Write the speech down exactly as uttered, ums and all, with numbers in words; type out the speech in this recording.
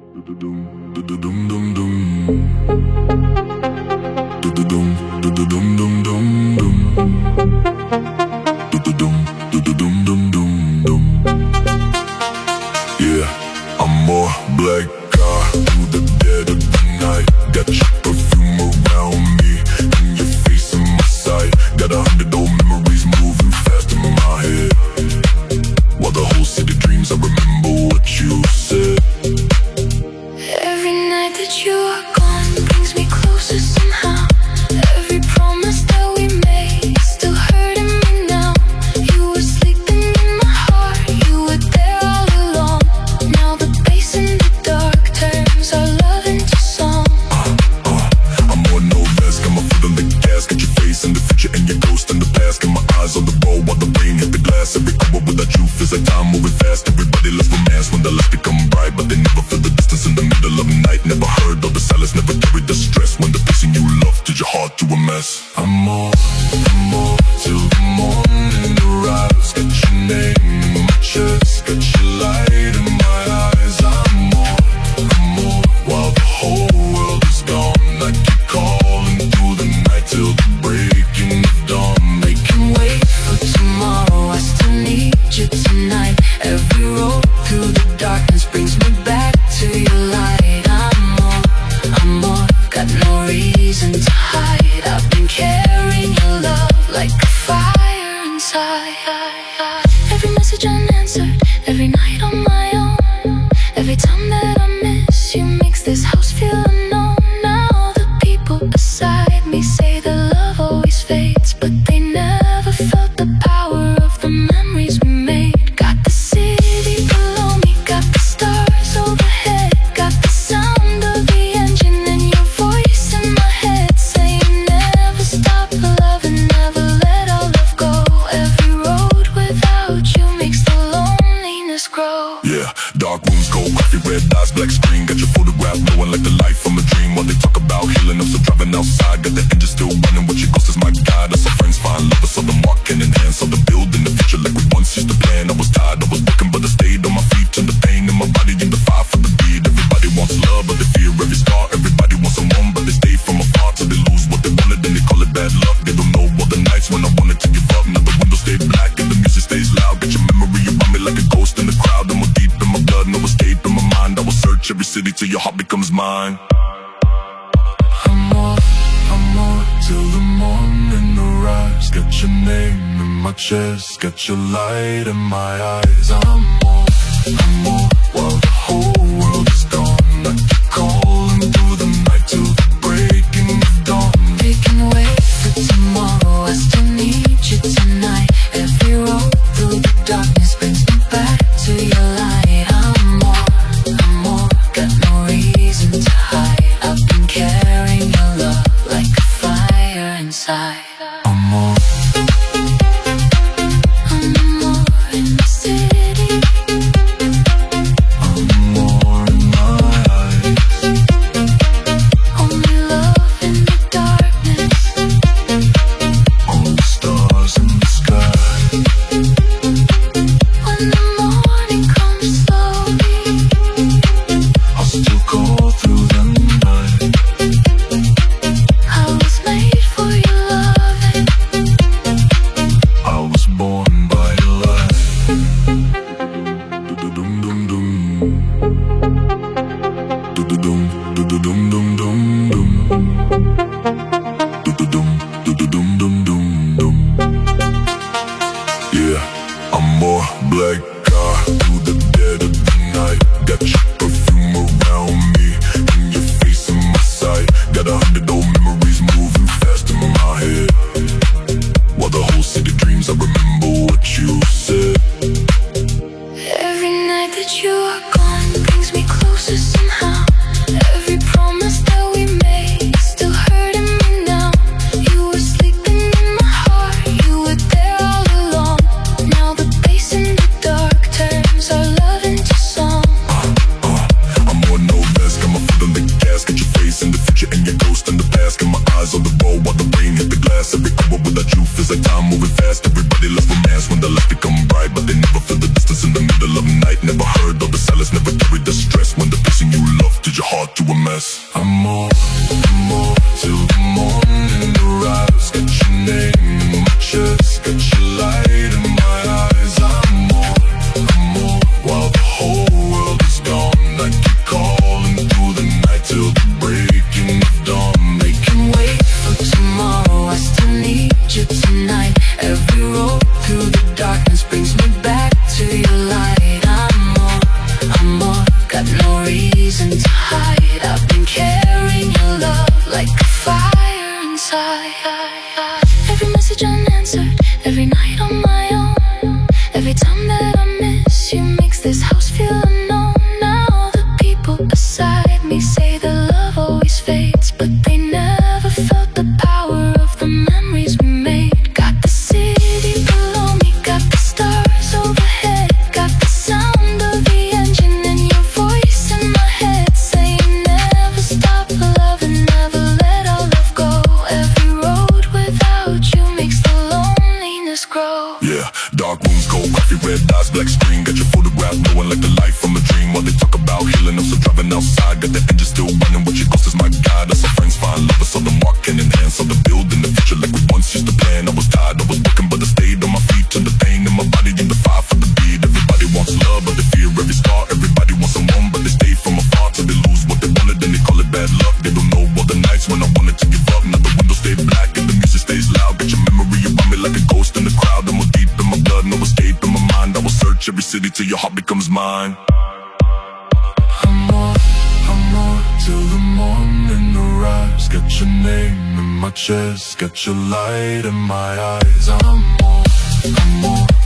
Yeah, I'm more black car through the dead of the night. Got your perfume around me and your face in my sight. Got a hundred old memories moving fast in my head. While the whole city dreams, I remember what you said. Every night that you are gone brings me closer somehow. Every promise that we made still hurting me now. You were sleeping in my heart, you were there all along. Now the bass in the dark turns our love into song. uh, uh, I'm on no rest, got my foot on the gas. Got your face in the future and your ghost in the past. Got my eyes on the road while the rain hit the glass. Every hour without you feels like time moving fast. Everybody loves romance when the lights become bright, but they never feel the distance in the middle of the night. Never heard all the silence, never carried the stress. When the person you love did your heart to a mess. I'm more, I'm more till the morning arrives. Got your name in my chest, got your light in my eyes. I'm more, I'm more while the whole world is gone. I keep calling through the night till the breaking of dawn. We can wait for tomorrow, I still need you tonight. Every road through the darkness brings me back to your light. I'm more, I'm more, got no reason to hide. I've been carrying your love like a fire inside. Every message unanswered, every night on my own. Every time that I miss you makes this house feel unknown. Now the people beside me say that love always fades, but they never felt the power of the memories we made. Got the city below me, got the stars overhead, got the sound of the engine and your voice in my head saying never stop loving, never let our love go. Every road without you makes the loneliness grow. Yeah, dark rooms, cold coffee, red eyes, black screen. Got your photograph glowing like the light from a dream. While they talk about healing, I'm still driving outside. Got the engine still running, what your ghost is my guide. I saw friends find love, I saw them walking in hand. Saw the building, the future like we once used to plan. I was tired, I was working, but I stayed on my feet. Turned the pain in my body into fire for the beat. Everybody wants love, but they fear every scar. Everybody wants someone, but they stay from afar till they lose what they wanted, then they call it bad luck. They don't know all the nights when I wanted to give up. Now the windows stay black and the music stays loud. Got your memory around me like a ghost in the crowd. I'm more deep in my blood, no escape in my mind. I will search every city till your heart becomes mine. I'm more, I'm more till the morning arrives. Got your name in my chest, got your light in my eyes. I'm more, I'm more while the whole world is gone. I keep calling through the night till the breaking of dawn. We can wait for tomorrow, I still need you tonight. Every road through the darkness brings me back to your light. I'm more, I'm more, got no reason to hide. I've been carrying your love like a fire inside. I'm more, I'm more in the city. I'm heart to a mess. I'm more, I'm more, till the morning arrives. Got your name in my chest, got your light in my eyes. I'm more, I'm more, while the whole world is gone. I keep calling through the night till the breaking of dawn. We can wait for tomorrow, I still need you tonight. Every road through the darkness brings me back to your light. I'm more, I'm more, got no reason to hide. I've been carrying your love like a fire inside. Every message unanswered, every night on my own. Every time that I miss you makes this house feel unknown. Now the people beside me say that love always fades, but they never felt the power of the memories we made. Got the city below me, got the stars overhead, got the sound of the engine and your voice in my head saying never stop loving, never let our love go. Every road without you makes the loneliness grow. Yeah, dark rooms, cold coffee, red eyes, black screen. Got your photograph, knowing like the life from a dream. While they talk about healing, I'm still driving outside. Got the engine still running, with your ghost is my guide. I saw friends find love, I saw them walking in hand. Saw the building, the future like we once used to plan. I was tired, I was working, but I stayed on my feet. Turned the pain in my body into fire for the beat. Everybody wants love, but they fear every star. Everybody wants someone, but they stay from afar till they lose what they wanted, then they call it bad luck. They don't know all the nights when I wanted to give up. Now the windows stay black and the music stays loud. Got your memory around me like a ghost in the crowd. I'm more deep in my blood, no escape in my mind. I will search every city till your heart becomes mine. I'm more, I'm more till the morning arrives. Got your name in my chest, got your light in my eyes. I'm more, I'm more.